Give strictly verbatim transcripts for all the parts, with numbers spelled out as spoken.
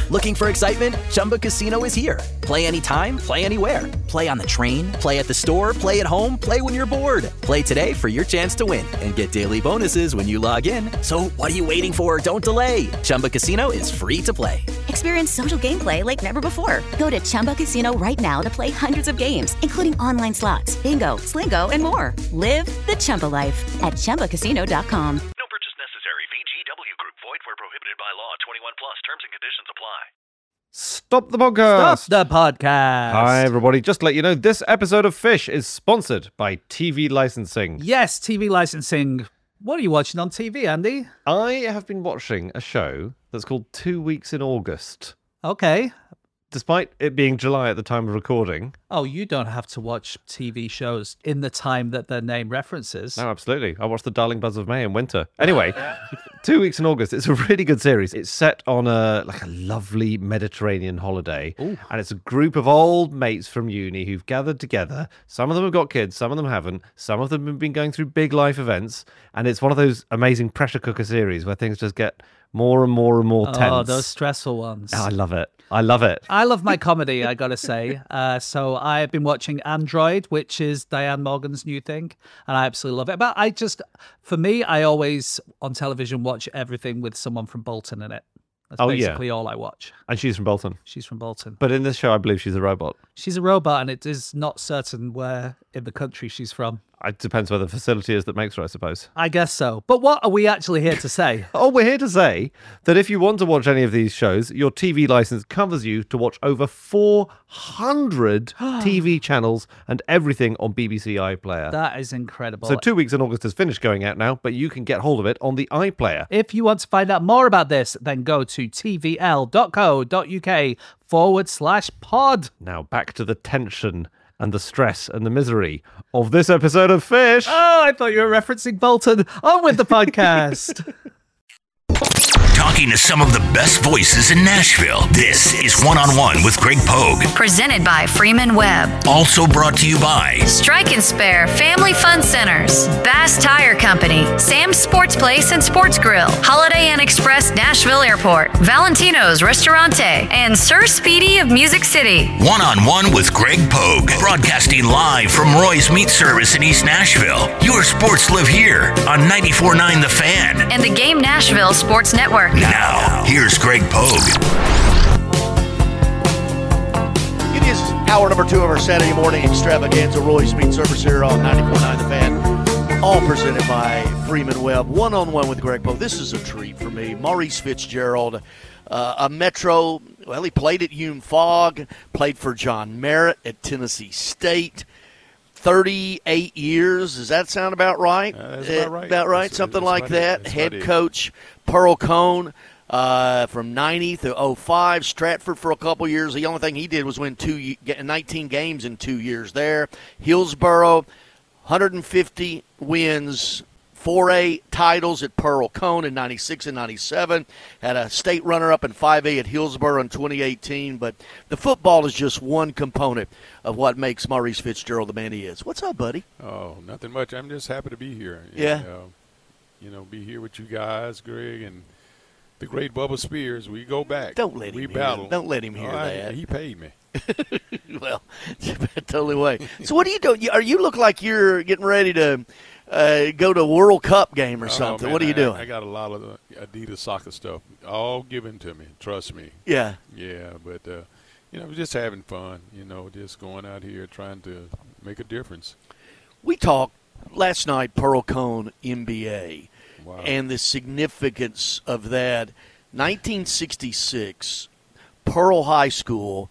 Looking for excitement? Chumba Casino is here. Play anytime, play anywhere. Play on the train, play at the store, play at home, play when you're bored. Play today for your chance to win and get daily bonuses when you log in. So what are you waiting for? Don't delay. Chumba Casino is free to play. Experience social gameplay like never before. Go to Chumba Casino right now to play hundreds of games, including online slots, bingo, Slingo, and more. Live the Chumba life at Chumba Casino dot com. No purchase necessary. V G W Group. Void where prohibited by law. twenty-one plus. Terms and conditions apply. Stop the podcast. Stop the podcast. Hi, everybody. Just to let you know, this episode of Fish is sponsored by T V licensing. Yes, T V licensing. What are you watching on T V, Andy? I have been watching a show that's called Two Weeks in August. Okay. Despite it being July at the time of recording. Oh, you don't have to watch T V shows in the time that their name references. No, absolutely. I watched The Darling Buzz of May in winter. Anyway, Two Weeks in August. It's a really good series. It's set on a like a lovely Mediterranean holiday. Ooh. And it's a group of old mates from uni who've gathered together. Some of them have got kids, some of them haven't. Some of them have been going through big life events. And it's one of those amazing pressure cooker series where things just get more and more and more tense. Oh, those stressful ones. Oh, I love it. I love it. I love my comedy, I gotta say. Uh, so I've been watching Android, which is Diane Morgan's new thing, and I absolutely love it. But I just, for me, I always on television watch everything with someone from Bolton in it. That's Oh, yeah. basically all I watch. And she's from Bolton. She's from Bolton. But in this show, I believe she's a robot. She's a robot, and it is not certain where in the country she's from. It depends where the facility is that makes her, I suppose. I guess so. But what are we actually here to say? Oh, we're here to say that if you want to watch any of these shows, your T V license covers you to watch over four hundred T V channels and everything on B B C iPlayer. That is incredible. So Two Weeks in August has finished going out now, but you can get hold of it on the iPlayer. If you want to find out more about this, then go to tvl.co.uk forward slash pod. Now back to the tension and the stress and the misery of this episode of Fish. Oh, I thought you were referencing Bolton. On with the podcast. Talking to some of the best voices in Nashville. This is One-on-One with Greg Pogue. Presented by Freeman Webb. Also brought to you by Strike and Spare Family Fun Centers. Bass Tire Company. Sam's Sports Place and Sports Grill. Holiday Inn Express Nashville Airport. Valentino's Restaurante. And Sir Speedy of Music City. One-on-One with Greg Pogue. Broadcasting live from Roy's Meat Service in East Nashville. Your sports live here on ninety-four point nine The Fan. And the Game Nashville Sports Network. Now, here's Greg Pogue. It is hour number two of our Saturday morning extravaganza. Roy's Meat Service here on ninety-four point nine The Fan. All presented by Freeman Webb. One-on-one with Greg Pogue. This is a treat for me. Maurice Fitzgerald, uh, a Metro. Well, he played at Hume Fogg, played for John Merritt at Tennessee State. thirty-eight years. Does that sound about right? Uh, that's about right. About right, That's, something that's like about that. it. That's Head about it. coach Pearl Cone uh, from ninety through oh five. Stratford for a couple years. The only thing he did was win two, nineteen games in two years there. Hillsboro, one hundred fifty wins, four A titles at Pearl Cone in ninety-six and ninety-seven. Had a state runner-up in five A at Hillsboro in twenty eighteen. But the football is just one component of what makes Maurice Fitzgerald the man he is. What's up, buddy? Oh, nothing much. I'm just happy to be here. Yeah. And, uh, you know, be here with you guys, Greg, and the great Bubba Spears. We go back. Don't let we him battle. hear. Don't let him hear Oh, I- that. He paid me. Well, totally way. So what are you doing? Are you look like you're getting ready to uh, go to a World Cup game or Oh, something? man, what are you I, doing? I got a lot of the Adidas soccer stuff all given to me. Trust me. yeah. Yeah, but, uh, you know, just having fun, you know, just going out here trying to make a difference. We talked last night, Pearl Cone M B A, Wow. and the significance of that. nineteen sixty-six, Pearl High School,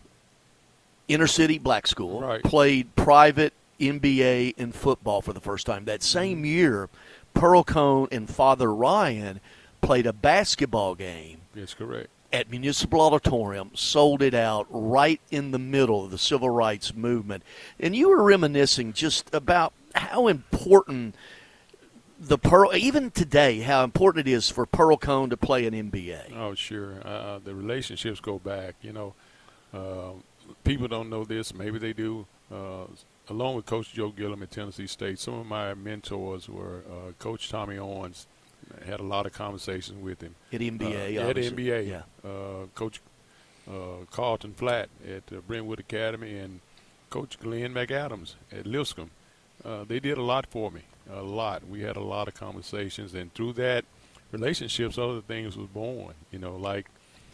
inner city black school, Right. played private M B A in football for the first time. That same year, Pearl Cone and Father Ryan played a basketball game That's correct. at Municipal Auditorium, sold it out right in the middle of the civil rights movement. And you were reminiscing just about how important the Pearl, even today, how important it is for Pearl Cone to play an M B A. Oh, sure. Uh, the relationships go back. You know, uh, people don't know this. Maybe they do. Uh, along with Coach Joe Gillum at Tennessee State, some of my mentors were uh, Coach Tommy Owens I had a lot of conversations with him. At N B A, uh, At N B A. Yeah. Uh, Coach uh, Carlton Flatt at uh, Brentwood Academy and Coach Glenn McAdams at Lipscomb. Uh, they did a lot for me, a lot. We had a lot of conversations, and through that relationships, other things was born. You know, like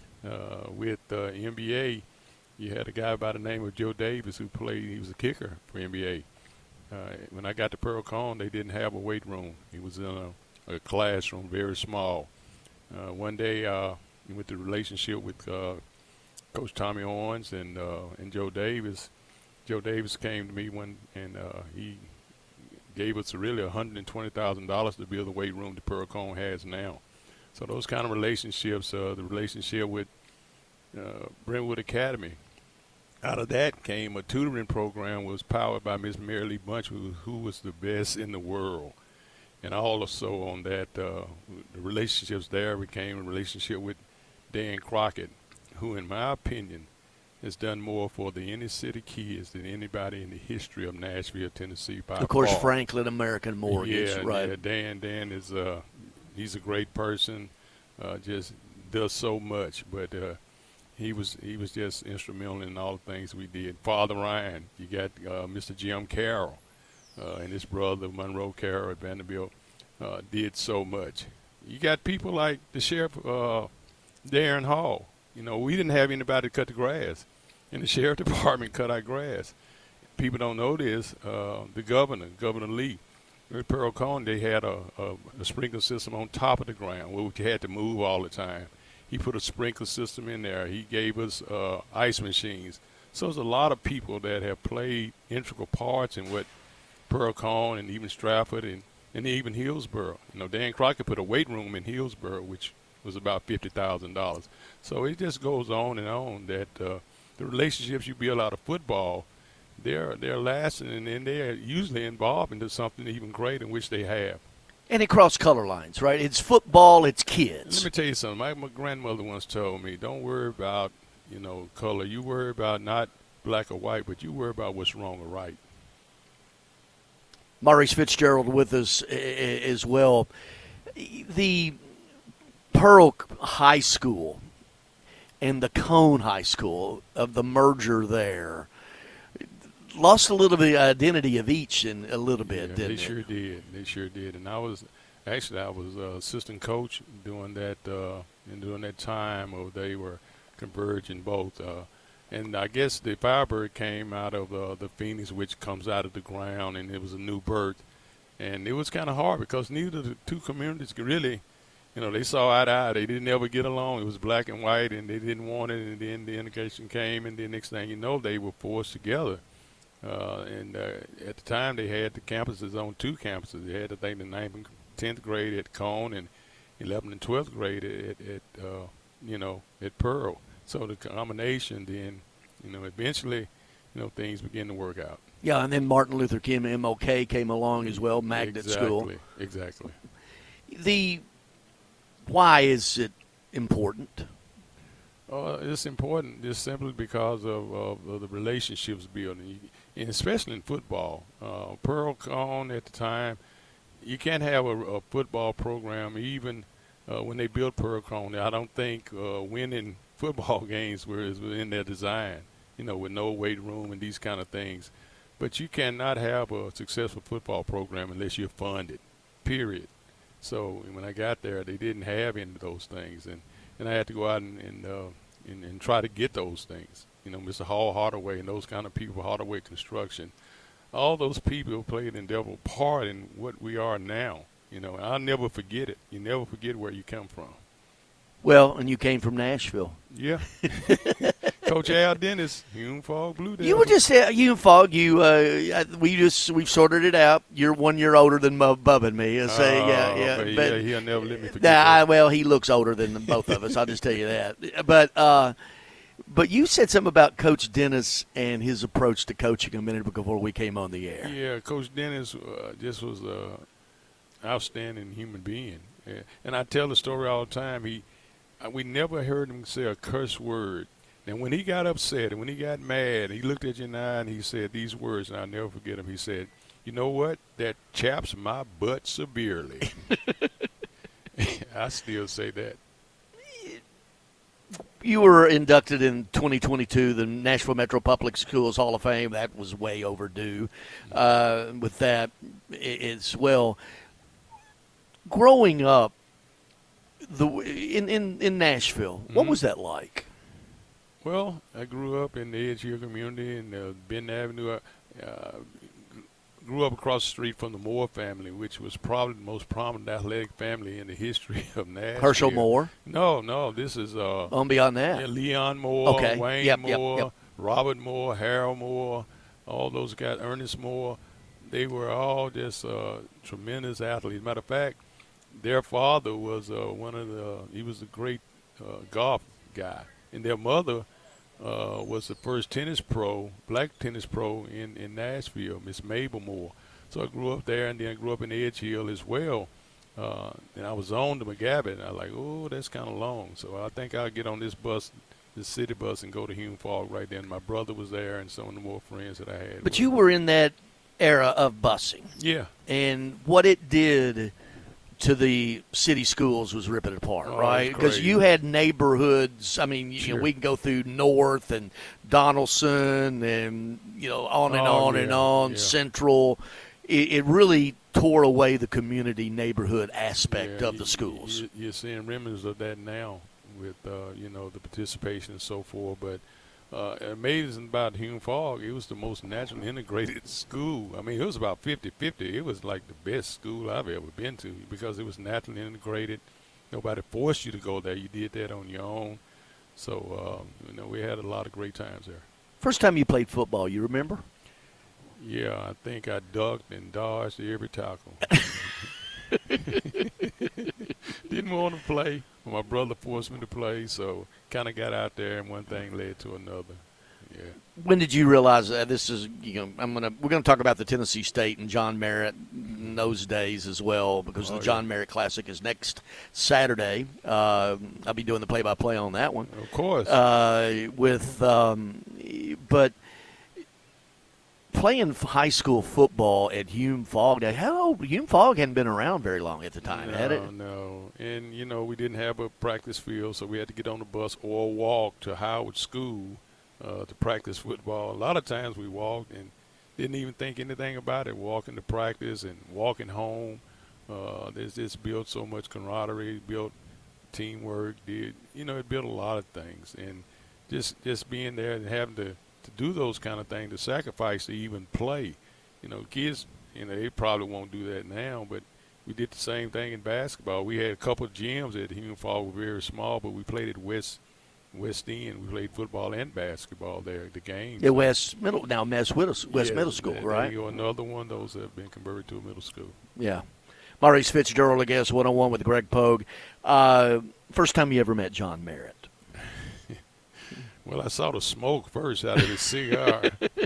uh, with uh, N B A, you had a guy by the name of Joe Davis who played. He was a kicker for N B A. Uh, when I got to Pearl Cone, they didn't have a weight room. He was in a, a classroom, very small. Uh, one day, uh, with the relationship with uh, Coach Tommy Owens and uh, and Joe Davis, Joe Davis came to me one and uh, he gave us really one hundred twenty thousand dollars to build the weight room that Pearl Cone has now. So those kind of relationships, uh, the relationship with uh, Brentwood Academy, out of that came a tutoring program was powered by Miss Mary Lee Bunch, who, who was the best in the world. And also on that, uh, the relationships there became a relationship with Dan Crockett, who, in my opinion, has done more for the inner city kids than anybody in the history of Nashville, Tennessee. By of course, far. Franklin American Mortgage, yeah, right? Yeah, Dan, Dan is uh, he's a great person, uh, just does so much. But uh, he was he was just instrumental in all the things we did. Father Ryan, you got uh, Mister Jim Carroll, uh, and his brother Monroe Carroll at Vanderbilt uh, did so much. You got people like the Sheriff uh, Darren Hall. You know, we didn't have anybody to cut the grass, and the sheriff department cut our grass. People don't know this. Uh, the governor, Governor Lee, at Pearl Cone, they had a, a, a sprinkler system on top of the ground where we had to move all the time. He put a sprinkler system in there. He gave us uh, ice machines. So there's a lot of people that have played integral parts in what Pearl Cone and even Stratford and, and even Hillsborough. You know, Dan Crockett put a weight room in Hillsborough, which was about fifty thousand dollars. So it just goes on and on that uh, the relationships you build out of football, they're they're lasting, and then they're usually involved into something even greater, in which they have. And it crossed color lines, right? It's football, it's kids. Let me tell you something. My, my grandmother once told me, don't worry about, you know, color. You worry about not black or white, but you worry about what's wrong or right. Maurice Fitzgerald with us as well. The Pearl High School and the Cone High School, of the merger there, lost a little bit of identity of each in a little bit, yeah, didn't they it? They sure did. They sure did. And I was actually I was uh, assistant coach during that uh, and during that time, or they were converging both. Uh, and I guess the Firebird came out of uh, the Phoenix, which comes out of the ground, and it was a new birth. And it was kind of hard because neither of the two communities could really. You know, they saw eye to eye. They didn't ever get along. It was black and white, and they didn't want it. And then the integration came, and the next thing you know, they were forced together. Uh, and uh, at the time, they had the campuses on two campuses. They had, I think, the ninth and tenth grade at Cone and eleventh and twelfth grade at, at uh, you know, at Pearl. So the combination then, you know, eventually, you know, things began to work out. Yeah, and then Martin Luther King, M L K, came along as well, magnet exactly, school. Exactly. The why is it important? Uh, it's important just simply because of, of, of the relationships building, and especially in football. Uh, Pearl Cone at the time, you can't have a, a football program even uh, when they built Pearl Cone. I don't think uh, winning football games were in their design, you know, with no weight room and these kind of things. But you cannot have a successful football program unless you're funded, period. So when I got there, they didn't have any of those things, and, and I had to go out and and, uh, and and try to get those things. You know, Mister Hall Hardaway and those kind of people, Hardaway Construction, all those people played an integral part in what we are now. You know, I'll never forget it. You never forget where you come from. Well, and you came from Nashville. Yeah. Coach Al Dennis, Hume Fog Blue Devils. You were just uh, you and Fog. You, uh, we just we've sorted it out. You're one year older than Bub and me. I say, oh, yeah, yeah. But, but, yeah, he'll never let me forget. Nah, I, that. well, he looks older than both of us. I'll just tell you that. But, uh, but you said something about Coach Dennis and his approach to coaching a minute before we came on the air. Yeah, Coach Dennis uh, just was an outstanding human being, yeah. And I tell the story all the time. He, we never heard him say a curse word. And when he got upset and when he got mad, he looked at you in the eye and he said these words, and I'll never forget them. He said, "You know what? That chaps my butt severely." I still say that. You were inducted in twenty twenty-two, the Nashville Metro Public Schools Hall of Fame. That was way overdue uh, with that as well. Growing up the in, in, in Nashville, what Mm-hmm. was that like? Well, I grew up in the Edge Hill community in uh, Benton Avenue. I uh, grew up across the street from the Moore family, which was probably the most prominent athletic family in the history of Nashville. Herschel Moore? No, no. This is uh, On beyond that? yeah, Leon Moore, Okay. Wayne Yep, yep, Moore, yep. Robert Moore, Harold Moore, all those guys, Ernest Moore. They were all just uh, tremendous athletes. Matter of fact, their father was uh, one of the, he was a great uh, golf guy. And their mother uh, was the first tennis pro, black tennis pro in, in Nashville, Miss Mabel Moore. So I grew up there, and then I grew up in Edge Hill as well. Uh, and I was on to McGavitt, and I was like, oh, that's kind of long. So I think I'll get on this bus, this city bus, and go to Hume Falk right then. My brother was there and some of the more friends that I had. But you were in that era of busing. Yeah. And what it did to the city schools was ripping it apart, Oh, right? it's Because crazy. you had neighborhoods. I mean, you know, Sure. we can go through North and Donaldson and, you know, on and Oh, on and yeah, on, yeah. Central. It, it really tore away the community neighborhood aspect Yeah, of you- the schools. You, you're seeing remnants of that now with, uh, you know, the participation and so forth. But uh, amazing about Hume Falk, it was the most naturally integrated school. I mean, it was about fifty-fifty. It was like the best school I've ever been to because it was naturally integrated. Nobody forced you to go there. You did that on your own. So, um, you know, we had a lot of great times there. First time you played football, you remember? Yeah, I think I ducked and dodged every tackle. Didn't want to play, but my brother forced me to play, so kind of got out there, and one thing led to another. Yeah. When did you realize that this is, you know, I'm gonna we're gonna talk about the Tennessee State and John Merritt in those days as well, because Oh, the John yeah. Merritt Classic is next Saturday. Uh, I'll be doing the play-by-play on that one. Of course. Uh, with, um, but playing high school football at Hume Falk. Now, how old? Hume Falk hadn't been around very long at the time, no, had it? No, and, you know, we didn't have a practice field, so we had to get on the bus or walk to Howard School uh, to practice football. A lot of times we walked and didn't even think anything about it, walking to practice and walking home. Uh, this just built so much camaraderie, built teamwork, did, you know, it built a lot of things. And just, just being there and having to, to do those kind of things, to sacrifice to even play. You know, kids, you know, they probably won't do that now, but we did the same thing in basketball. We had a couple of gyms at Hume Falk, were very small, but we played at West West End. We played football and basketball there, the games. At West Middle, now West Middle, West Yeah, Middle School, and right? There you go, another one. Those have been converted to a middle school. Yeah. Maurice Fitzgerald, I guess, one oh one with Greg Pogue. Uh, first time you ever met John Merritt? Well, I saw the smoke first out of his cigar.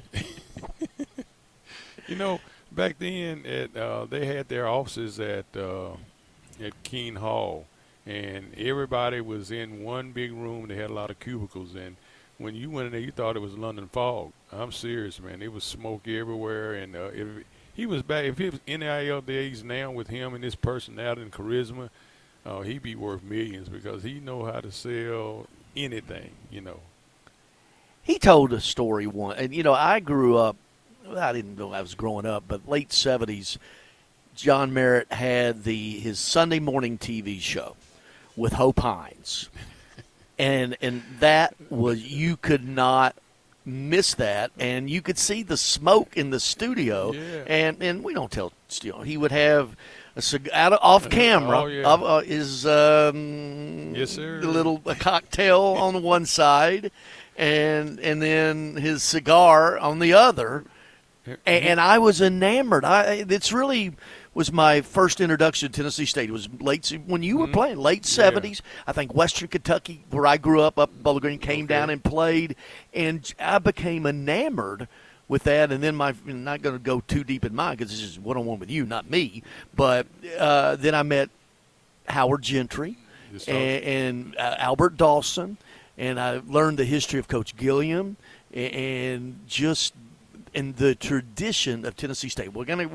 You know, back then, at, uh, they had their offices at uh, at Keene Hall, and everybody was in one big room. They had a lot of cubicles, and when you went in there, you thought it was London fog. I'm serious, man. It was smoke everywhere, and uh, if he was back. If it was N I L days now with him and his personality and charisma, uh, he'd be worth millions because he know how to sell anything, you know. He told a story one, and you know, I grew up. Well, I didn't know I was growing up, but late seventies, John Merritt had the his Sunday morning T V show with Hope Hines, and and that was, you could not miss that, and you could see the smoke in the studio, Yeah. and and we don't tell you know, he would have a cig- out of, off camera Oh, yeah. of, uh, is um, Yes, sir. a little a cocktail on the one side, and and then his cigar on the other. And, and I was enamored. I it's really was my first introduction to Tennessee State. It was late when you were Mhm. playing, late seventies. I think Western Kentucky, where I grew up, up Bowling Green, came Okay. down and played, and I became enamored with that. And then my I'm not going to go too deep in mine because this is one on one with you, not me. But uh, then I met Howard Gentry Yes, and, sir. and uh, Albert Dawson, and I learned the history of Coach Gilliam, and, and just. And the tradition of Tennessee State. We're gonna we're gonna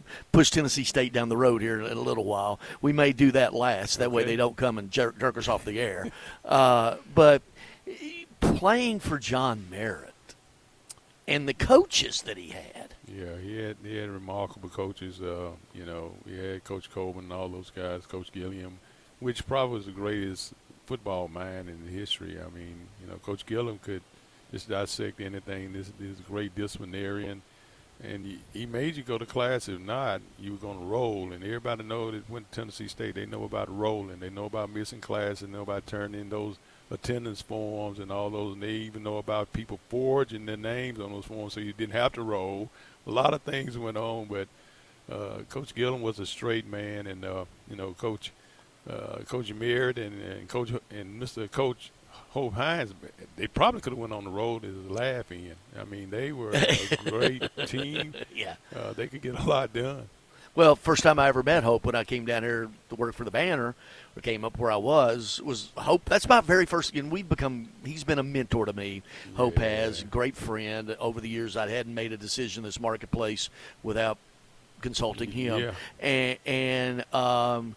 push Tennessee State down the road here in a little while. We may do that last. That okay. way they don't come and jerk, jerk us off the air. Uh, but playing for John Merritt and the coaches that he had. Yeah, he had he had remarkable coaches. Uh, you know, he had Coach Coleman and all those guys, Coach Gilliam, which probably was the greatest football mind in history. I mean, you know, Coach Gilliam could just dissect anything. This, this is a great disciplinarian. And he, he made you go to class. If not, you were going to roll. And everybody know that went to Tennessee State, they know about rolling. They know about missing class. They know about turning in those attendance forms and all those. And they even know about people forging their names on those forms so you didn't have to roll. A lot of things went on, but uh, Coach Gilliam was a straight man. And, uh, you know, Coach uh, Coach Merritt and, and Coach and Mister Coach Hope Hines, they probably could have went on the road as a laugh in. I mean, they were a great team. Yeah. Uh, they could get a lot done. Well, first time I ever met Hope when I came down here to work for the Banner, or came up where I was, was Hope. That's my very first, and we've become, he's been a mentor to me. Yeah. Hope has, great friend. Over the years, I hadn't made a decision in this marketplace without consulting him. Yeah. And, and um,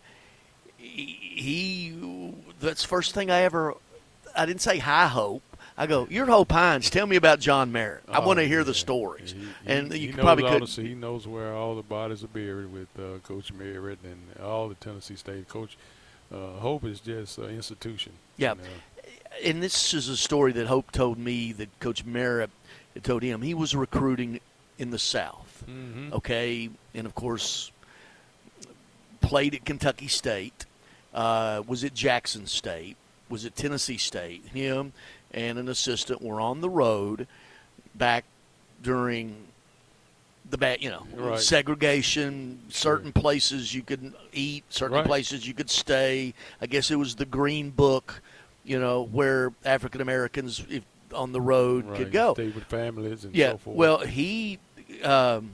he, that's the first thing I ever, I didn't say hi, Hope. I go, you're Hope Hines. Tell me about John Merritt. I oh, want to hear yeah. the stories. He, and he, you he probably could. The, he knows where all the bodies are buried with uh, Coach Merritt and all the Tennessee State. Coach uh, Hope is just an institution. Yeah. And, uh, and this is a story that Hope told me that Coach Merritt had told him. He was recruiting in the South, mm-hmm. okay? And, of course, played at Kentucky State, uh, was at Jackson State, was at Tennessee State. Him and an assistant were on the road back during the back, you know, right. segregation, certain sure. places you could eat, certain right. places you could stay. I guess it was the Green Book, you know, where African Americans if, on the road right. could go. Stay with families and yeah, so forth. Well, he um,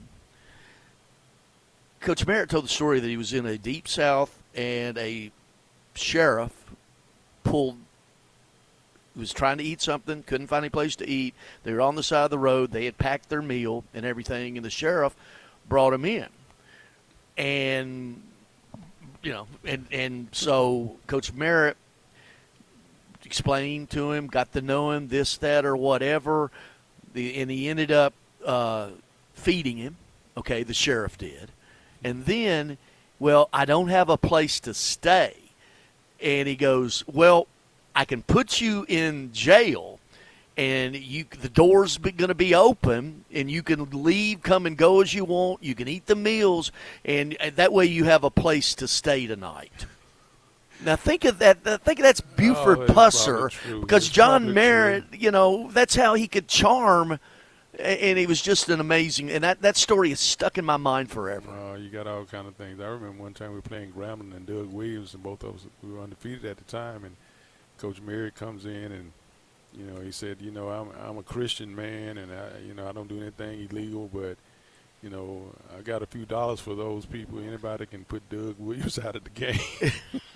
Coach Merritt told the story that he was in a Deep South and a sheriff pulled was trying to eat something, couldn't find any place to eat. They were on the side of the road. They had packed their meal and everything, and the sheriff brought him in. And, you know, and, and so Coach Merritt explained to him, got to know him, this, that, or whatever, the, and he ended up uh, feeding him. Okay, the sheriff did. And then, well, I don't have a place to stay. And he goes, well, I can put you in jail, and you the door's going to be open, and you can leave, come and go as you want. You can eat the meals, and that way you have a place to stay tonight. Now think of that. Think of that's Buford oh, Pusser, because it's John Merritt, true. you know, that's how he could charm, and he was just an amazing. And that, that story is stuck in my mind forever. Uh, you got all kind of things. I remember one time we were playing Grambling and Doug Williams, and both of us we were undefeated at the time, and Coach Merritt comes in and, you know, he said, you know, I'm I'm a Christian man, and I, you know, I don't do anything illegal, but, you know, I got a few dollars for those people. Anybody can put Doug Williams out of the game.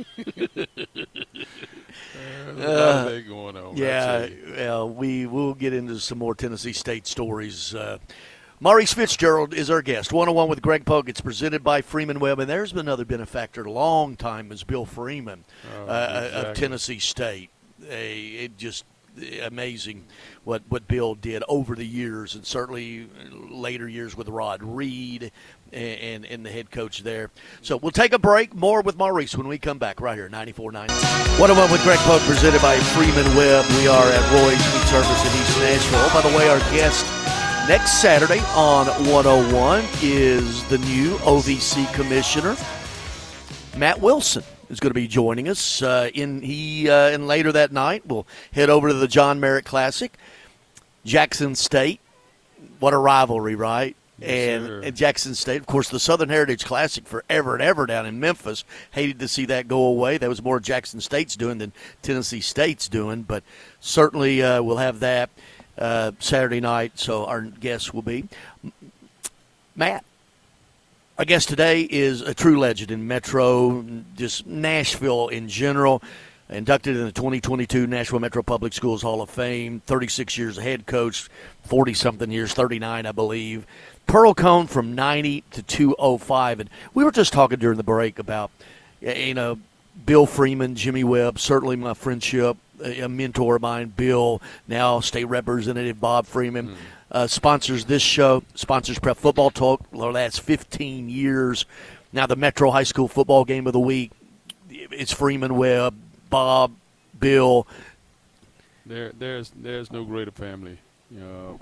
There's a lot of that going on. Yeah, well, we will get into some more Tennessee State stories. Uh, Maurice Fitzgerald is our guest. one oh one with Greg Pogue. It's presented by Freeman Webb. And there's been another benefactor a long time is Bill Freeman oh, uh, exactly. of Tennessee State. Uh, it just amazing what, what Bill did over the years, and certainly later years with Rod Reed and, and, and the head coach there. So we'll take a break. More with Maurice when we come back right here, ninety-four point nine. one oh one with Greg Pogue, presented by Freeman Webb. We are at Roy's Meat Service in East Nashville. By the way, our guest next Saturday on one oh one is the new O V C commissioner, Matt Wilson, is going to be joining us. Uh, in he uh, and later that night, we'll head over to the John Merritt Classic. Jackson State, what a rivalry, right? Yes, and, and Jackson State, of course, the Southern Heritage Classic forever and ever down in Memphis. Hated to see that go away. That was more Jackson State's doing than Tennessee State's doing, but certainly uh, we'll have that uh, Saturday night. So our guest will be Matt. Our guest today is a true legend in Metro, just Nashville in general. inducted in the twenty twenty-two Nashville Metro Public Schools Hall of Fame, thirty-six years head coach, forty-something years, thirty-nine, I believe. Pearl Cone from ninety to two oh five. And we were just talking during the break about, you know, Bill Freeman, Jimmy Webb, certainly my friendship, a mentor of mine, Bill, now State Representative Bob Freeman, mm. uh, sponsors this show, sponsors Prep Football Talk the last fifteen years. Now the Metro High School Football Game of the Week, it's Freeman, Webb, Bob, Bill. There, there's, there's no greater family. Uh,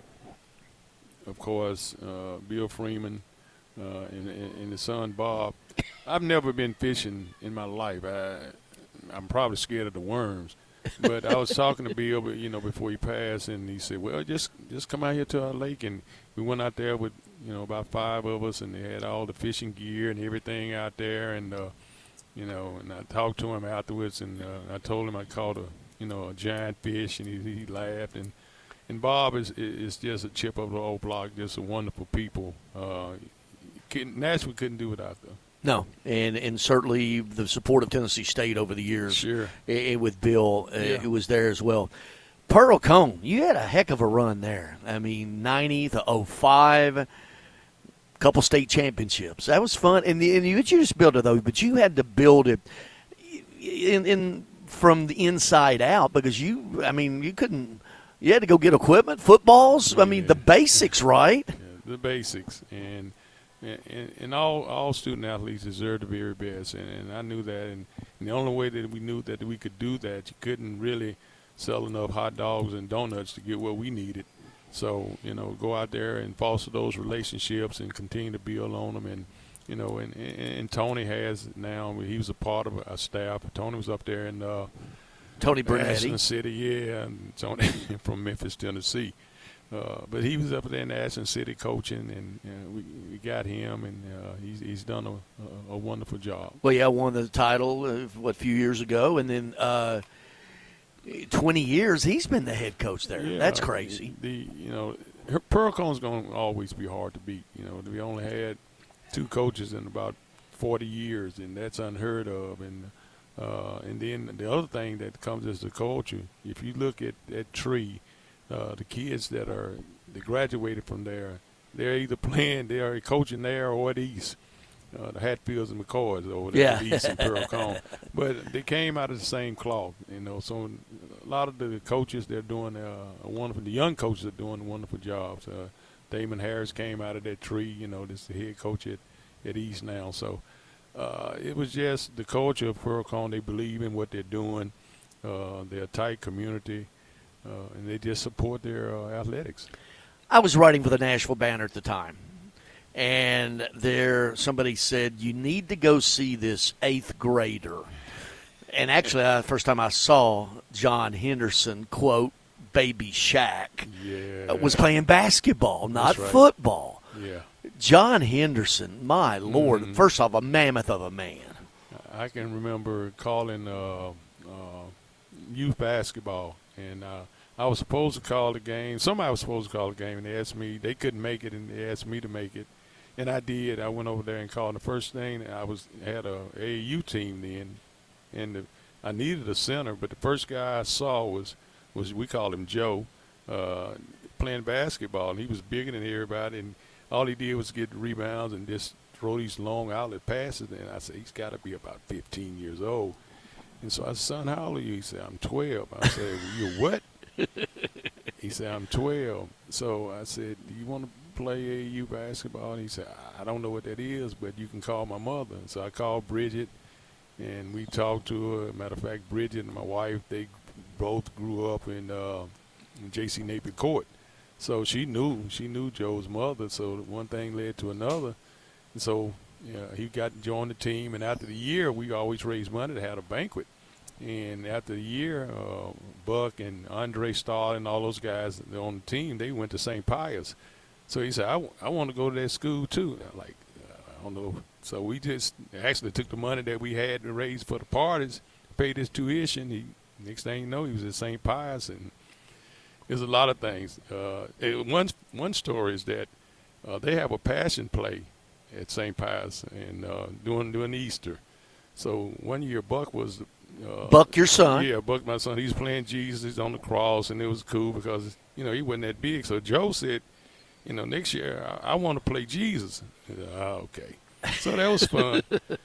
of course, uh, Bill Freeman uh, and, and his son Bob. I've never been fishing in my life. I, I'm probably scared of the worms. But I was talking to Bill, you know, before he passed, and he said, well, just just come out here to our lake. And we went out there with, you know, about five of us, and they had all the fishing gear and everything out there. And, uh, you know, and I talked to him afterwards, and uh, I told him I caught a, you know, a giant fish, and he, he laughed. And, and Bob is is just a chip of the old block, just a wonderful people. Uh, Nashville couldn't do without them. No, and and certainly the support of Tennessee State over the years sure. uh, with Bill, uh, yeah. it was there as well. Pearl Cone, you had a heck of a run there. I mean, ninety to oh five, couple state championships. That was fun, and, the, and you, you just built it, though, but you had to build it in, in from the inside out because you, I mean, you couldn't, you had to go get equipment, footballs, yeah. I mean, the basics, right? Yeah, the basics, and And, and all, all student athletes deserve the very best, and, and I knew that. And, and the only way that we knew that we could do that, you couldn't really sell enough hot dogs and donuts to get what we needed. So, you know, go out there and foster those relationships and continue to build on them. And, you know, and, and, and Tony has now, he was a part of our staff. Tony was up there in uh, Tony Brunetti. Ashland City, yeah, and Tony from Memphis, Tennessee. Uh, but he was up there in Ashland City coaching, and uh, we, we got him, and uh, he's, he's done a, a, a wonderful job. Well, yeah, won the title, uh, what, a few years ago, and then uh, twenty years he's been the head coach there. Yeah, That's crazy. The, you know, Pearl Cone's going to always be hard to beat. You know, we only had two coaches in about forty years, and that's unheard of. And uh, and then the other thing that comes as the culture, if you look at that tree, Uh, the kids that are that graduated from there, they're either playing, they are coaching there or at East. Uh, the Hatfields and McCoys over there yeah. at East and Pearl Cone. But they came out of the same cloth, you know. So a lot of the coaches, they're doing uh, a wonderful. The young coaches are doing wonderful jobs. Uh, Damon Harris came out of that tree, you know. This is the head coach at, at East now. So uh, it was just the culture of Pearl Cone. They believe in what they're doing. Uh, they're a tight community. Uh, and they just support their uh, athletics. I was writing for the Nashville Banner at the time, and there somebody said, you need to go see this eighth grader. And actually, uh, the first time I saw John Henderson, quote, Baby Shaq, yeah. uh, was playing basketball, not right. football. Yeah. John Henderson, my Lord, mm-hmm. first off, a mammoth of a man. I can remember calling uh, uh, youth basketball. And uh, I was supposed to call the game. Somebody was supposed to call the game, and they asked me. They couldn't make it, and they asked me to make it. And I did. I went over there and called. The first thing, I was had a A A U team then, and the, I needed a center. But the first guy I saw was, was we called him Joe, uh, playing basketball. And he was bigger than everybody, and all he did was get rebounds and just throw these long outlet passes. And I said, he's got to be about fifteen years old. And so I said, son, how old are you? He said, I'm twelve. I said, well, you're what? He said, I'm twelve. So I said, do you want to play A A U basketball? And he said, I don't know what that is, but you can call my mother. And so I called Bridget, and we talked to her. Matter of fact, Bridget and my wife, they both grew up in, uh, in J C Napier Court. So she knew. She knew Joe's mother. So one thing led to another. And so yeah, he got joined the team, and after the year, we always raised money to have a banquet. And after the year, uh, Buck and Andre Stahl and all those guys on the team, they went to Saint Pius. So he said, I, w- I want to go to that school too. And I'm like, I don't know. So we just actually took the money that we had to raise for the parties, paid his tuition. He, next thing you know, he was at Saint Pius, and there's a lot of things. Uh, it, one one story is that uh, they have a passion play at Saint Pius and uh, during during Easter. So one year Buck was Uh, Buck, your son. Yeah, Buck, my son. He's playing Jesus. He's on the cross, and it was cool because, you know, he wasn't that big. So Joe said, you know, next year I, I want to play Jesus. I said, oh, okay. So that was fun.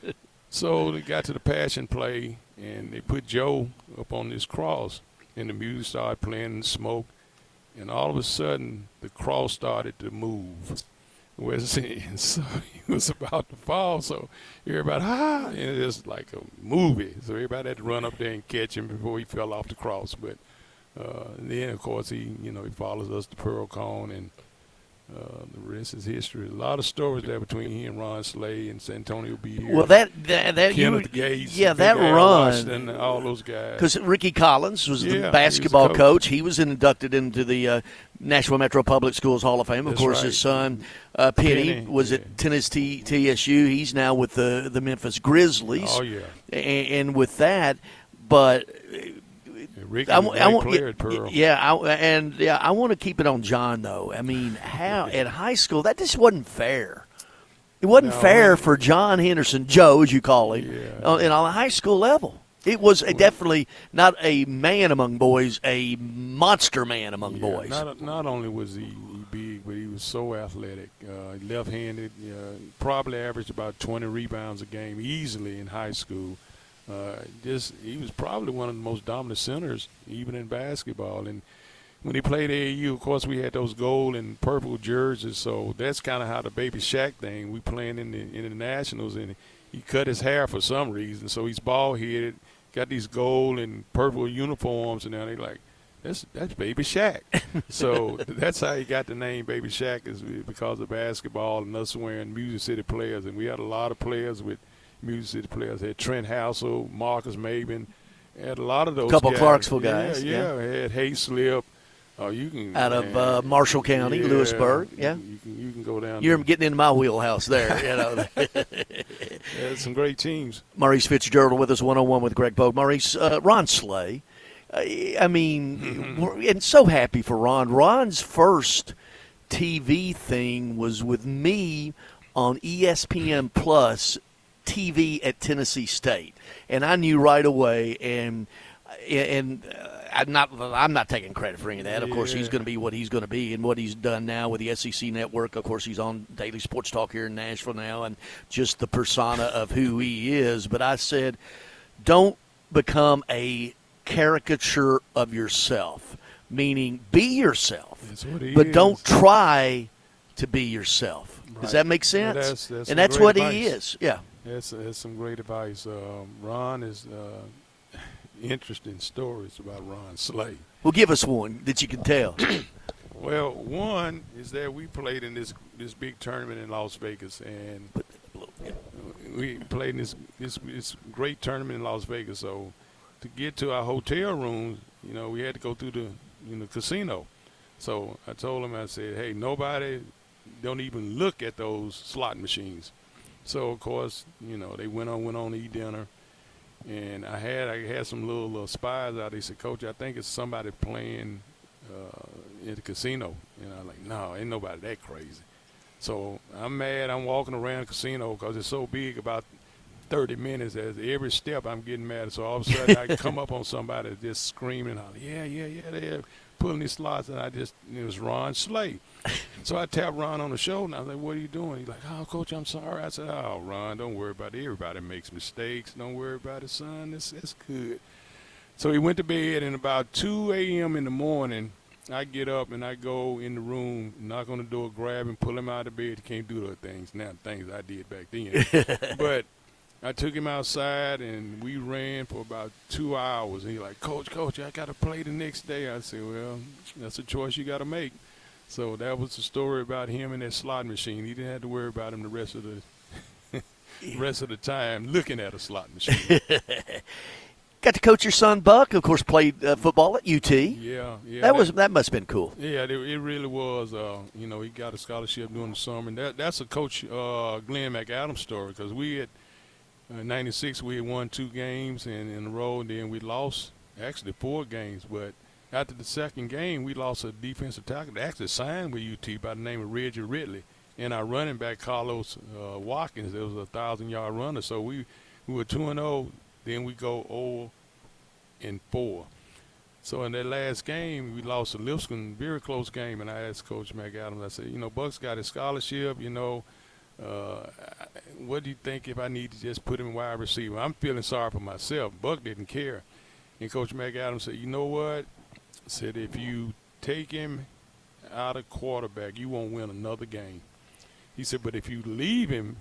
So they got to the Passion Play, and they put Joe up on this cross, and the music started playing and smoke, and all of a sudden the cross started to move. Was and so he was about to fall, so everybody, ah, and it was like a movie. So everybody had to run up there and catch him before he fell off the cross. But uh, then, of course, he, you know, he follows us to Pearl Cone, and uh, the rest is history. A lot of stories there between he and Ron Slay and Santonio B. Well, that that, that Kenneth you, Gates, yeah, Big that Al run, Washington, all those guys. because Ricky Collins was Yeah, he the was basketball the coach. coach. He was inducted into the uh, Nashville Metro Public Schools Hall of Fame. Of That's course, right. his son uh, Penny, Penny, was yeah. at Tennessee T S U. He's now with the the Memphis Grizzlies. Oh yeah, and, and with that, but. Ricky, I, was a I great want, player at Pearl. yeah, I, and yeah, I want to keep it on John though. I mean, how at high school that just wasn't fair. It wasn't No, fair it- for John Henderson, Joe, as you call him, Yeah. on, and on a high school level. It was a, definitely not a man among boys, a monster man among Yeah, boys. Not, not only was he big, but he was so athletic. Uh, left-handed, uh, probably averaged about twenty rebounds a game easily in high school. Uh, just he was probably one of the most dominant centers, even in basketball. And when he played A A U, of course, we had those gold and purple jerseys. So that's kind of how the Baby Shaq thing. We playing in the in the Nationals, and he cut his hair for some reason, so he's bald-headed. Got these gold and purple uniforms, and now they like, that's that's Baby Shaq. So that's how he got the name Baby Shaq, is because of basketball and us wearing Music City players. And we had a lot of players with Music City players. Had Trent Housel, Marcus Maben, had a lot of those. Couple guys. Clarksville Yeah, guys, Yeah, had Hay Slip. Oh, you can Out of man, uh, Marshall County, yeah, Lewisburg. Yeah, you can you can go down. you're there. getting into my wheelhouse there. You know. Had some great teams. Maurice Fitzgerald with us one oh one with Greg Pogue. Maurice, uh, Ron Slay. Uh, I mean, we're, and so happy for Ron. Ron's first T V thing was with me on E S P N Plus T V at Tennessee State, and I knew right away. And and uh, I'm not I'm not taking credit for any of that. Of course, he's Yeah. going to be what he's going to be, and what he's done now with the S E C Network. Of course, he's on Daily Sports Talk here in Nashville now, and just the persona of who he is. But I said, don't become a caricature of yourself, meaning be yourself, That's what he but is. don't try to be yourself. Does Right. that make Well, sense? that's- that's and some that's great what he advice. is. Yeah. That's, that's some great advice. Um, Ron is uh, interesting stories about Ron Slay. Well, give us one that you can tell. Well, one is that we played in this this big tournament in Las Vegas, and we played in this, this this great tournament in Las Vegas. So to get to our hotel rooms, you know, we had to go through the you know casino. So I told him, I said, hey, nobody, don't even look at those slot machines. So of course, you know, they went on went on to eat dinner, and I had I had some little uh, spies out. They said, Coach, I think it's somebody playing uh, in the casino. And I'm like, no, ain't nobody that crazy. So I'm mad. I'm walking around the casino because it's so big. About thirty minutes, as every step I'm getting mad. So all of a sudden I come up on somebody just screaming, hollering, yeah, yeah, yeah, they're pulling these slots, and I just, it was Ron Slay. So I tapped Ron on the shoulder, and I was like, what are you doing? He's like, oh, Coach, I'm sorry. I said, oh, Ron, don't worry about it. Everybody makes mistakes. Don't worry about it, son. It's, it's good. So he went to bed, and about two a.m. in the morning, I get up and I go in the room, knock on the door, grab him, pull him out of bed. He can't do those things now, things I did back then. But I took him outside, and we ran for about two hours. And he's like, Coach, Coach, I got to play the next day. I said, well, that's a choice you got to make. So that was the story about him and that slot machine. He didn't have to worry about him the rest of the rest of the time looking at a slot machine. Got to coach your son Buck. Of course, played uh, football at U T. Yeah, yeah. That was that must have been cool. Yeah, it, it really was. Uh, you know, he got a scholarship during the summer. And that, that's a Coach uh, Glenn McAdams story, because we had uh, in ninety-six we had won two games and in a row, and then we lost actually four games. But after the second game, we lost a defensive tackle that actually signed with U T by the name of Reggie Ridley, and our running back Carlos uh, Watkins. There was a thousand yard runner, so we we were two and zero. Then we go oh and four. So in that last game, we lost to Lipscomb, very close game, and I asked Coach McAdams, I said, you know, Buck's got his scholarship, you know, uh, what do you think if I need to just put him in wide receiver? I'm feeling sorry for myself. Buck didn't care. And Coach McAdams said, you know what? Said if you take him out of quarterback, you won't win another game. He said, but if you leave him,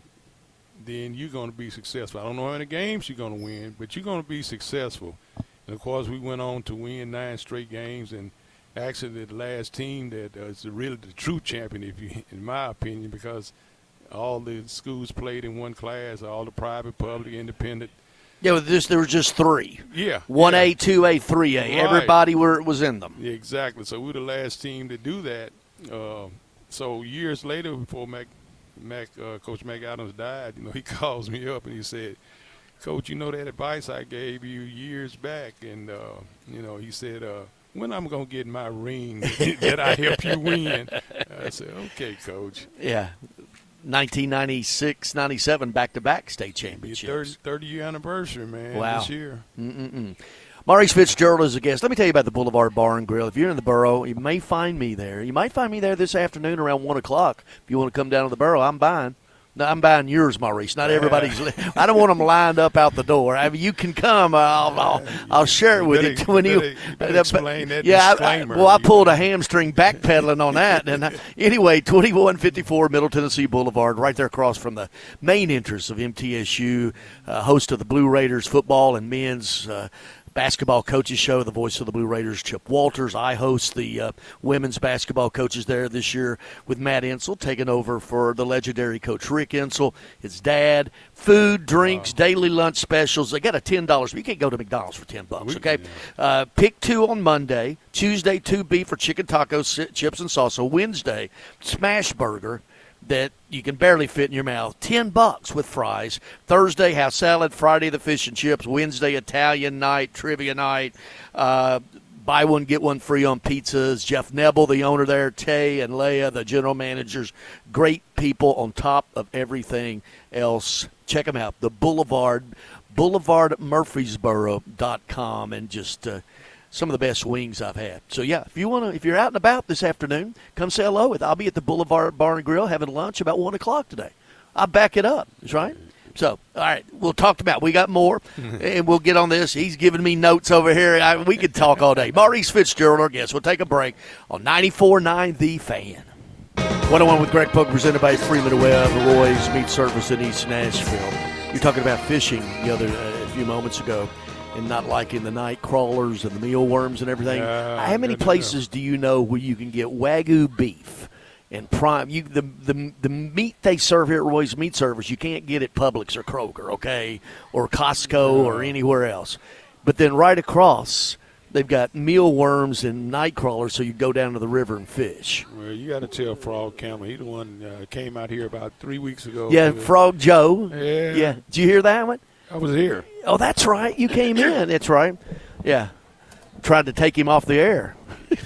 then you're going to be successful. I don't know how many games you're going to win, but you're going to be successful. And, of course, we went on to win nine straight games, and actually the last team that uh, is really the true champion, if you, in my opinion, because all the schools played in one class, all the private, public, independent. Yeah, well, this, there were just three. Yeah. one A, yeah. two A, three A. Right. Everybody were, was in them. Yeah, exactly. So we were the last team to do that. Uh, so years later, before Mac, Mac, uh, Coach McAdams died, you know, he calls me up and he said, Coach, you know that advice I gave you years back, and uh, you know, he said, uh, when I'm gonna get my ring that I helped you win. I said, okay, Coach. Yeah, nineteen ninety-six, ninety-seven back-to-back state championships. thirty, thirty year anniversary, man. Wow. This year. Mm-mm-mm. Maurice Fitzgerald is a guest. Let me tell you about the Boulevard Bar and Grill. If you're in the borough, you may find me there. You might find me there this afternoon around one o'clock. If you want to come down to the borough, I'm buying. No, I'm buying yours, Maurice. Not everybody's. I don't want them lined up out the door. I mean, you can come. I'll, I'll, I'll share it with better, you when you. better, better explain that yeah, disclaimer. I, I, well, I pulled a hamstring backpedaling on that. And I, anyway, twenty-one fifty-four Middle Tennessee Boulevard, right there across from the main entrance of M T S U, uh, host of the Blue Raiders football and men's. Uh, Basketball Coaches Show, the voice of the Blue Raiders, Chip Walters. I host the uh, women's basketball coaches there this year with Matt Insel, taking over for the legendary Coach Rick Insel, his dad. Food, drinks, wow. Daily lunch specials. They got a ten dollars. You can't go to McDonald's for ten bucks, okay? Uh, pick two on Monday. Tuesday, two beef or chicken tacos, chips and salsa. Wednesday, smash burger that you can barely fit in your mouth. Ten bucks with fries. Thursday, house salad. Friday, the fish and chips. Wednesday, Italian night, trivia night. Uh, buy one, get one free on pizzas. Jeff Nebel, the owner there. Tay and Leah, the general managers. Great people on top of everything else. Check them out. The Boulevard, boulevard murfreesboro dot com, and just uh, some of the best wings I've had. So, yeah, if you want to, if you're out and about this afternoon, come say hello with. I'll be at the Boulevard Bar and Grill having lunch about one o'clock today. I'll back it up. That's right. So, all right, we'll talk about. We got more, and we'll get on this. He's giving me notes over here. I, we could talk all day. Maurice Fitzgerald, our guest. We'll take a break on ninety-four point nine The Fan. one oh one with Greg Pogue, presented by Freeman Webb, Roy's Meat Service in East Nashville. You're talking about fishing the other uh, a few moments ago. And not liking the night crawlers and the mealworms and everything. Uh, How many places do you know where you can get Wagyu beef and prime? You the the the meat they serve here at Roy's Meat Service, you can't get at Publix or Kroger, okay, or Costco uh, or anywhere else. But then right across, they've got mealworms and night crawlers, so you go down to the river and fish. Well, you got to tell Frog Campbell. He the one uh, came out here about three weeks ago. Yeah, Frog Joe. Yeah. Yeah. Did you hear that one? I was here. Oh, that's right. You came in. That's right. Yeah. Tried to take him off the air.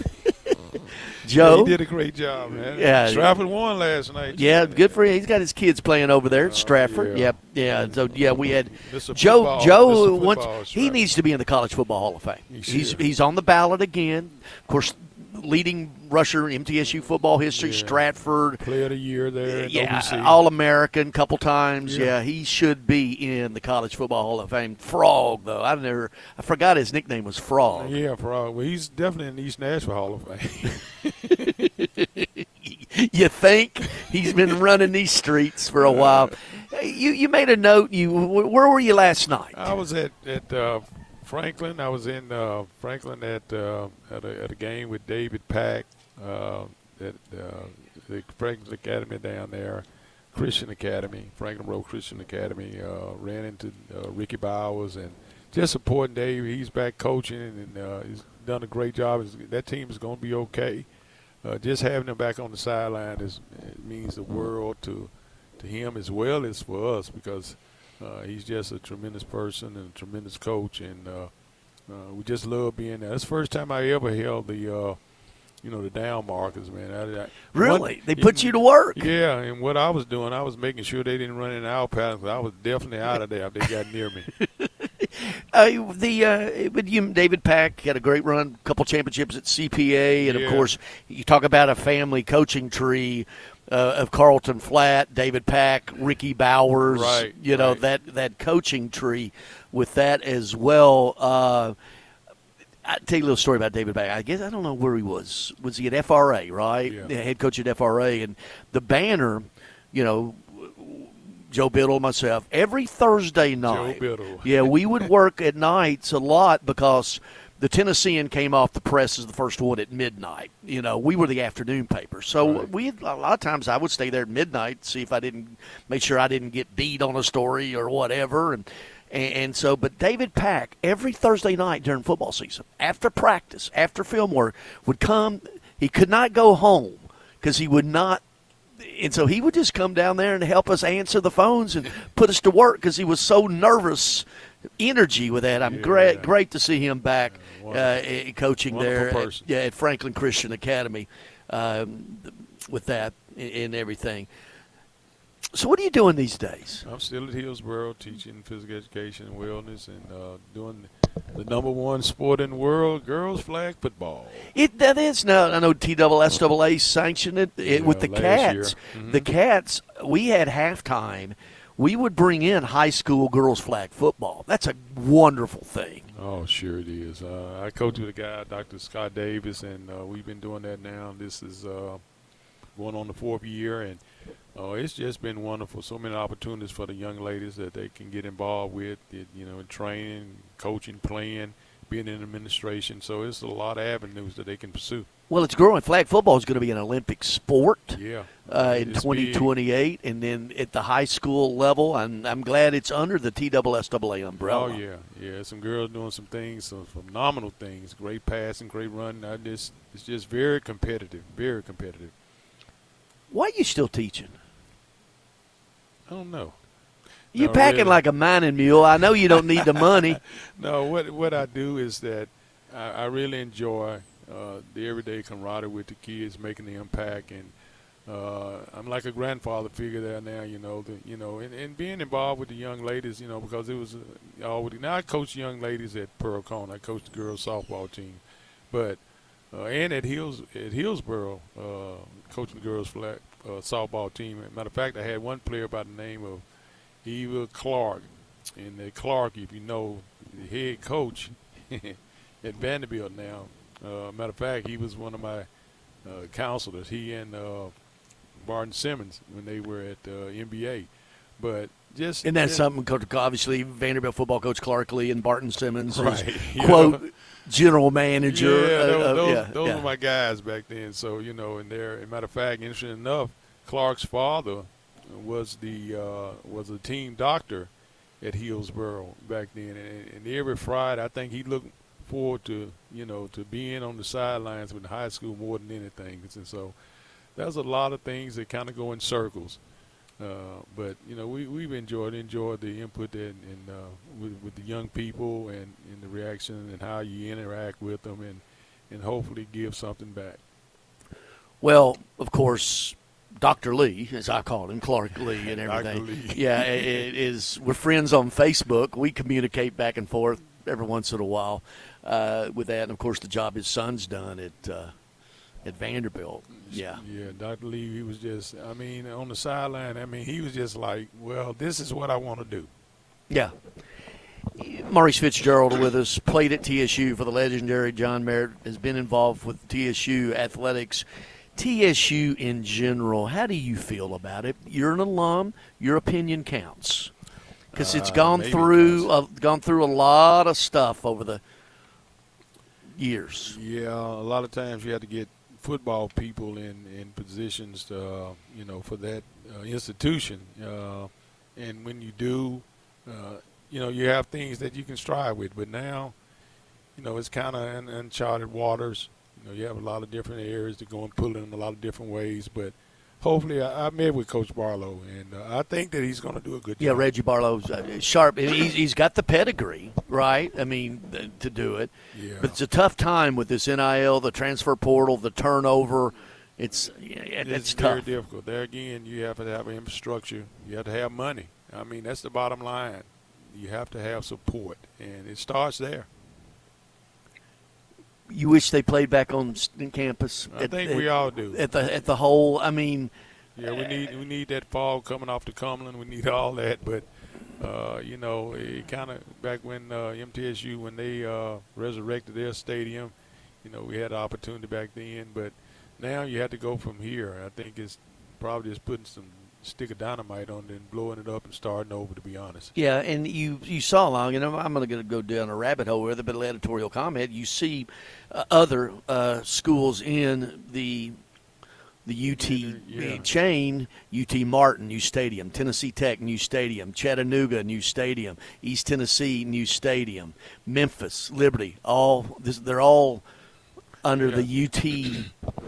Joe. Yeah, he did a great job, man. Yeah. Stratford won last night. Yeah, good for him. He's got his kids playing over there at Stratford. Uh, yeah. Yep. Yeah. So, yeah, we had Joe. Football, Joe, once, he needs to be in the College Football Hall of Fame. He he's he's on the ballot again. Of course, leading rusher, M T S U football history, yeah. Stratford. Player of the year there. Yeah, All-American couple times. Yeah. yeah, he should be in the College Football Hall of Fame. Frog, though. I never, I forgot his nickname was Frog. Yeah, Frog. Well, he's definitely in the East Nashville Hall of Fame. You think? He's been running these streets for a while. You you made a note. You Where were you last night? I was at, at uh, Franklin. I was in uh, Franklin at uh, at, a, at a game with David Pack uh, at uh, the Franklin Academy down there, Christian Academy, Franklin Road Christian Academy. Uh, ran into uh, Ricky Bowers and just supporting Dave. He's back coaching and uh, he's done a great job. That team is going to be okay. Uh, just having him back on the sideline is it means the world to to him as well as for us because uh, he's just a tremendous person and a tremendous coach, and uh, uh, we just love being there. That's the first time I ever held the, uh, you know, the down markers, man. I, I, really? What, they put you to work? Yeah, and what I was doing, I was making sure they didn't run in our pattern because I was definitely out of there if they got near me. Uh, the uh, with you, David Pack had a great run, a couple championships at C P A, and Yeah. of course, you talk about a family coaching tree uh, of Carlton Flatt, David Pack, Ricky Bowers. Right, you know right. that that coaching tree with that as well. Uh, I'll tell you a little story about David Pack. I guess I don't know where he was. Was he at F R A? Right, Yeah. the head coach at F R A, and the banner. You know, Joe Biddle, myself, every Thursday night. Joe Biddle. Yeah, we would work at nights a lot because the Tennessean came off the press as the first one at midnight. You know, we were the afternoon paper. So Right. we a lot of times I would stay there at midnight, see if I didn't make sure I didn't get beat on a story or whatever. And and, and so, but David Pack, every Thursday night during football season, after practice, after film work, would come. He could not go home because he would not. And so he would just come down there and help us answer the phones and put us to work because he was so nervous, energy with that. I'm Yeah. great, great to see him back uh, Wonderful. eh, coaching Wonderful there, at, person. yeah, at Franklin Christian Academy, um, with that and, and everything. So, what are you doing these days? I'm still at Hillsboro teaching physical education and wellness and uh, doing the number one sport in the world, girls flag football. It that is now. I know T S S A sanctioned it, it Yeah, with the last Cats. year. Mhm. The Cats. We had halftime. We would bring in high school girls flag football. That's a wonderful thing. Oh, sure it is. Uh, I coach with a guy, Doctor Scott Davis, and uh, we've been doing that now. This is uh, going on the fourth year, and uh, it's just been wonderful. So many opportunities for the young ladies that they can get involved with, it, you know, in training, coaching, playing, being in administration. So it's a lot of avenues that they can pursue. Well, it's growing. Flag football is going to be an Olympic sport Yeah. uh, in It's twenty big. twenty-eight, and then at the high school level, and I'm glad it's under the T S S A umbrella. Oh, yeah. Yeah, some girls doing some things, some phenomenal things. Great passing, great run. I just, it's just very competitive, very competitive. Why are you still teaching? I don't know. You're No, packing really. like a mining mule. I know you don't need the money. No, what what I do is that I, I really enjoy uh, the everyday camaraderie with the kids, making the impact, and uh, I'm like a grandfather figure there now, you know, the, you know, and, and being involved with the young ladies, you know, because it was uh, already now I coach young ladies at Pearl Cone. I coach the girls softball team, but uh, and at Hills at Hillsboro, uh, coaching the girls flag uh, softball team. Matter of fact, I had one player by the name of Eva Clark, and uh, Clark, if you know, the head coach at Vanderbilt now. Uh, matter of fact, he was one of my uh, counselors. He and uh, Barton Simmons when they were at uh, N B A. But just And that's just- something, Coach, obviously, Vanderbilt football coach Clark Lee and Barton Simmons, Right. is, You quote, know. general manager. Yeah, uh, those, uh, those, yeah, those yeah. were my guys back then. So, you know, and they're, as a matter of fact, interesting enough, Clark's father was the uh, was a team doctor at Hillsboro back then. And, and every Friday, I think he looked forward to, you know, to being on the sidelines with the high school more than anything. And so there's a lot of things that kind of go in circles. Uh, but, you know, we, we've enjoyed enjoyed the input that, and uh, with, with the young people and, and the reaction and how you interact with them and, and hopefully give something back. Well, of course, Doctor Lee, as I call him, Clark Lee and Doctor everything. Lee. Yeah, it, it is. We're friends on Facebook. We communicate back and forth every once in a while uh, with that. And, of course, the job his son's done at uh, at Vanderbilt. Yeah. Yeah, Doctor Lee, he was just, I mean, on the sideline, I mean, he was just like, well, this is what I want to do. Yeah. Maurice Fitzgerald with us, played at T S U for the legendary John Merritt, has been involved with T S U athletics. T S U in general, how do you feel about it? You're an alum. Your opinion counts because it's Uh, gone maybe it through uh, gone through a lot of stuff over the years. Yeah, a lot of times you have to get football people in, in positions, to, uh, you know, for that uh, institution. Uh, and when you do, uh, you know, you have things that you can strive with. But now, you know, it's kind of un- uncharted waters. You know, you have a lot of different areas to go and pull in a lot of different ways. But hopefully, I, I met with Coach Barlow, and uh, I think that he's going to do a good Yeah, job. Reggie Barlow's uh, sharp. And he's, he's got the pedigree, right? I mean, th- to do it. Yeah. But it's a tough time with this N I L, the transfer portal, the turnover. It's yeah, it's, It's tough. very difficult. There again, you have to have infrastructure. You have to have money. I mean, that's the bottom line. you have to have support, and it starts there. You wish they played back on campus? I at, think at, we all do. At the at the whole, I mean. Yeah, we need we need that fall coming off the Cumberland. We need all that, but uh, you know, it kind of back when uh, M T S U when they uh, resurrected their stadium, you know, we had an opportunity back then, but now you have to go from here. I think it's probably just putting some stick of dynamite on it and blowing it up and starting over, to be honest. Yeah, and you, you saw along, and I'm, I'm going to go down a rabbit hole with a bit of editorial comment. You see uh, other uh, schools in the the U T yeah. chain, U T Martin, new stadium, Tennessee Tech, new stadium, Chattanooga, new stadium, East Tennessee, new stadium, Memphis, Liberty, all this, they're all under yeah. the U T,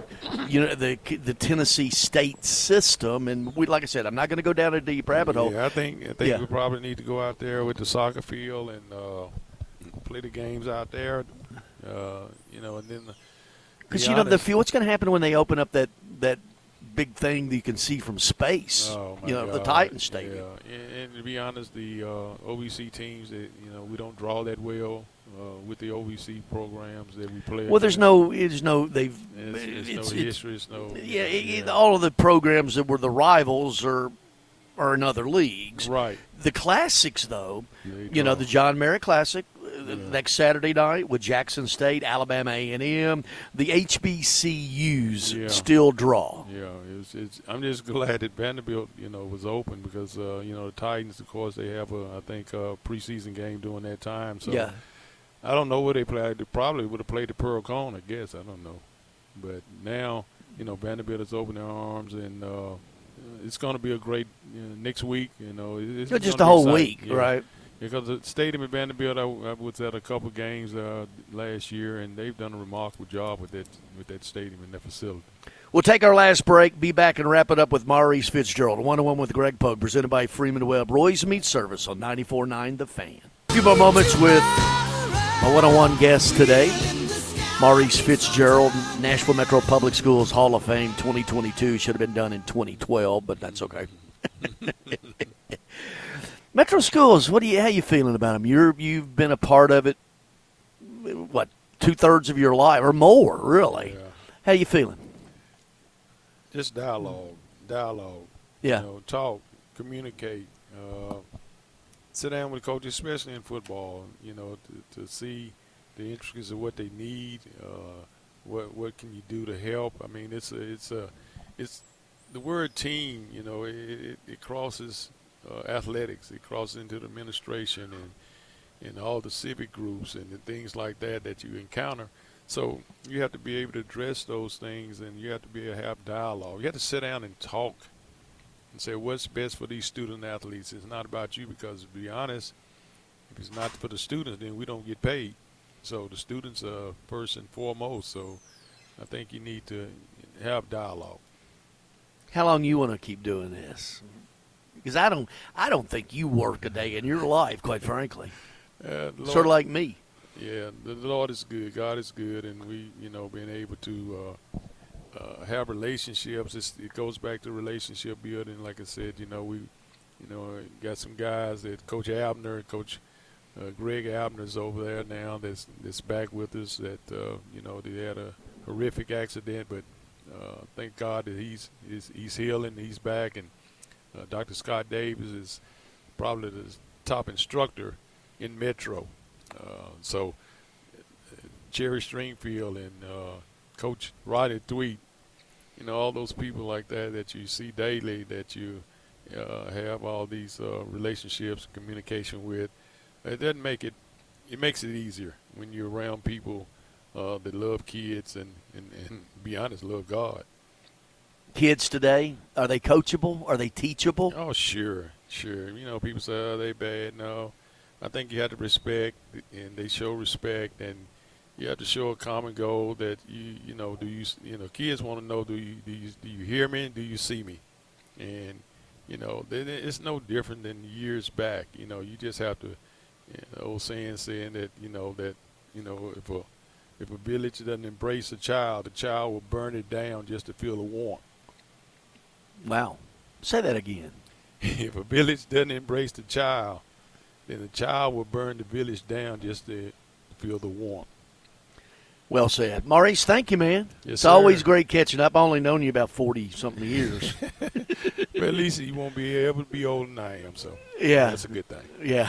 you know, the the Tennessee state system. And we, like I said, I'm not going to go down a deep rabbit hole. Yeah, I think I think yeah. we probably need to go out there with the soccer field and uh, play the games out there. Uh, you know, and then because you know the field. What's going to happen when they open up that that big thing that you can see from space? Oh, you know, God. the Titans Stadium. Yeah, and, and to be honest, the uh, O V C teams that you know we don't draw that well. Uh, with the O V C programs that we play. Well, there's no, there's no, they've, it's, it's, it's no history, it's no. Yeah, it, yeah. all of the programs that were the rivals are, are in other leagues. Right. The classics, though, They you know, draw. the John Merritt Classic Yeah. next Saturday night with Jackson State, Alabama A and M, the H B C Us Yeah. still draw. Yeah, it's, it's. I'm just glad that Vanderbilt, you know, was open because uh, you know the Titans, of course, they have a, I think, a preseason game during that time. So. Yeah. I don't know where they played. They probably would have played the Pearl Cone, I guess. I don't know. But now, you know, Vanderbilt has opened their arms, and uh, it's going to be a great you know, next week. You know, it's Just the a whole exciting. week, yeah. right? Because the stadium at Vanderbilt, I, I was at a couple games uh, last year, and they've done a remarkable job with that with that stadium and that facility. We'll take our last break, be back and wrap it up with Maurice Fitzgerald. One-on-one with Greg Pogue, presented by Freeman Webb. Roy's Meat Service on ninety-four point nine The Fan. A few more moments with my one-on-one guest today, Maurice Fitzgerald, Nashville Metro Public Schools Hall of Fame twenty twenty-two. Should have been done in twenty twelve, but that's okay. Metro Schools, what do you? How you feeling about them? You're you've been a part of it, what, two thirds of your life or more, really? Yeah. How you feeling? Just dialogue, dialogue. Yeah. You know, talk, communicate. Uh, sit down with coaches, especially in football. You know, to, to see the intricacies of what they need. Uh, what what can you do to help? I mean, it's a it's a it's the word team. You know, it it, it crosses uh, athletics. It crosses into the administration and and all the civic groups and the things like that that you encounter. So you have to be able to address those things, and you have to be able to have dialogue. You have to sit down and talk and say what's best for these student athletes. It's not about you because, to be honest, if it's not for the students, then we don't get paid. So the students are first and foremost. So I think you need to have dialogue. How long you want to keep doing this? Because I don't, I don't think you work a day in your life, quite frankly. Uh, Lord, sort of like me. Yeah, the Lord is good. God is good, and we, you know, being able to uh, uh, have relationships. It's, it goes back to relationship building. Like I said, you know, we, you know, got some guys that Coach Abner, Coach uh, Greg Abner's over there now. That's that's back with us. That uh, you know, they had a horrific accident, but uh, thank God that he's he's, he's healing. He's back, and uh, Doctor Scott Davis is probably the top instructor in Metro. Uh, so uh, Jerry Stringfield and uh, Coach Roddy Thweet, you know, all those people like that that you see daily, that you uh, have all these uh, relationships, communication with. It doesn't make it. It makes it easier when you're around people uh, that love kids and, and, and, be honest, love God. Kids today, are they coachable? Are they teachable? Oh, sure, sure. You know, people say, "Oh, they bad." No. I think you have to respect, and they show respect, and you have to show a common goal that you, you know, do you, you know, kids want to know, do you, do you, do you hear me? Do you see me? And, you know, it's no different than years back. You know, you just have to, you know, old saying saying that, you know, that, you know, if a, if a village doesn't embrace a child, the child will burn it down just to feel the warmth. Wow. Say that again. If a village doesn't embrace the child, then the child will burn the village down just to feel the warmth. Well said. Maurice, thank you, man. Yes, it's sir. always great catching up. I've only known you about forty-something years. But at least you won't be able to be older than I am, so Yeah. that's a good thing. Yeah.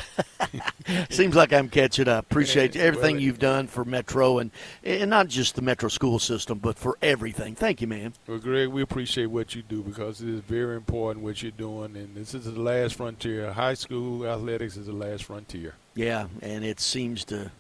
Seems like I'm catching up. Appreciate everything Well, you've done for Metro, and, and not just the Metro school system, but for everything. Thank you, man. Well, Greg, we appreciate what you do because it is very important what you're doing, and this is the last frontier. High school athletics is the last frontier. Yeah, and it seems to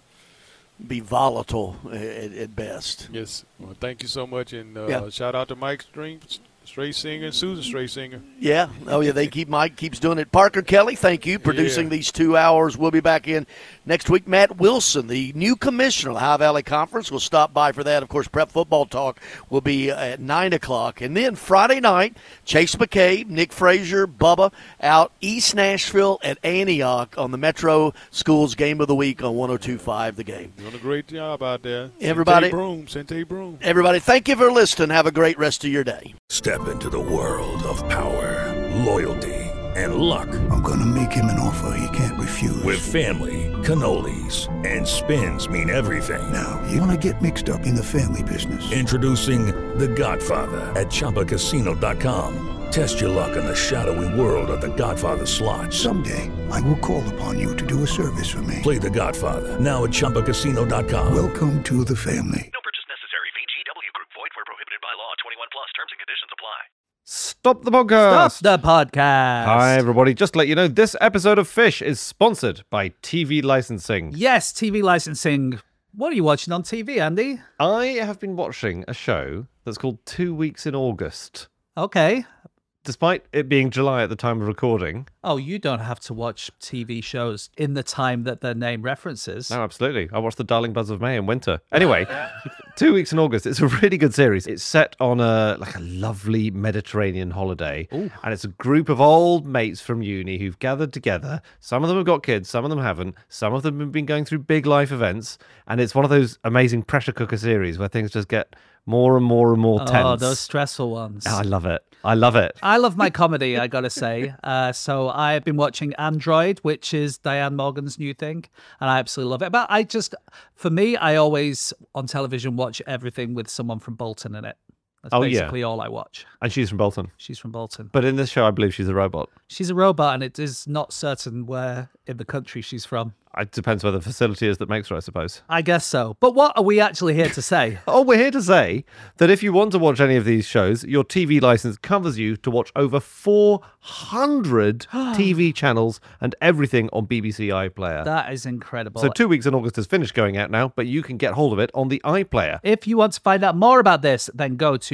be volatile at, at best. Yes. Well, thank you so much, and uh, Yeah. shout out to Mike String, Straight Singer, and Susan Straight Singer. Yeah. Oh, yeah, they keep Mike keeps doing it. Parker Kelly, thank you, producing Yeah. these two hours. We'll be back in next week. Matt Wilson, the new commissioner of the High Valley Conference, will stop by for that. Of course, Prep Football Talk will be at nine o'clock. And then Friday night, Chase McCabe, Nick Frazier, Bubba out East Nashville at Antioch on the Metro Schools Game of the Week on one oh two point five The Game. Doing a great job out there. Everybody- Sente Broom, Sente Broom. Everybody, thank you for listening. Have a great rest of your day. Step into the world of power, loyalty, and luck. I'm gonna make him an offer he can't refuse. With family, cannolis, and spins mean everything. Now, you wanna get mixed up in the family business. Introducing The Godfather at Chumba Casino dot com. Test your luck in the shadowy world of The Godfather slot. Someday, I will call upon you to do a service for me. Play The Godfather now at Chumba Casino dot com. Welcome to the family. No purchase necessary. V G W Group. Void where prohibited by law. twenty-one plus. Terms and conditions apply. Stop the podcast. Stop the podcast. Hi, everybody. Just to let you know, this episode of Fish is sponsored by T V licensing. Yes, T V licensing. What are you watching on T V, Andy? I have been watching a show that's called Two Weeks in August. Okay. Despite it being July at the time of recording. Oh, you don't have to watch T V shows in the time that their name references. No, absolutely. I watched The Darling Buds of May in winter. Anyway, Two Weeks in August. It's a really good series. It's set on a like a lovely Mediterranean holiday. Ooh. And it's a group of old mates from uni who've gathered together. Some of them have got kids, some of them haven't. Some of them have been going through big life events. And it's one of those amazing pressure cooker series where things just get more and more and more tense. Oh, those stressful ones. Oh, I love it. I love it. I love my comedy, I gotta say. Uh, so I've been watching Android, which is Diane Morgan's new thing, and I absolutely love it. But I just, for me, I always on television watch everything with someone from Bolton in it. That's Oh, yeah. basically all I watch. And she's from Bolton. She's from Bolton. But in this show, I believe she's a robot. She's a robot, and it is not certain where in the country she's from. It depends where the facility is that makes her, I suppose. I guess so. But what are we actually here to say? Oh, we're here to say that if you want to watch any of these shows, your T V license covers you to watch over four hundred T V channels and everything on B B C iPlayer. That is incredible. So Two Weeks in August has finished going out now, but you can get hold of it on the iPlayer. If you want to find out more about this, then go to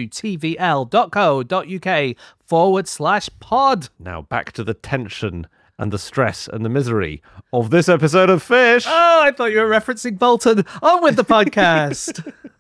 tvl.co.uk forward slash pod. Now back to the tension and the stress and the misery of this episode of Fish. Oh, I thought you were referencing Bolton. On with the podcast.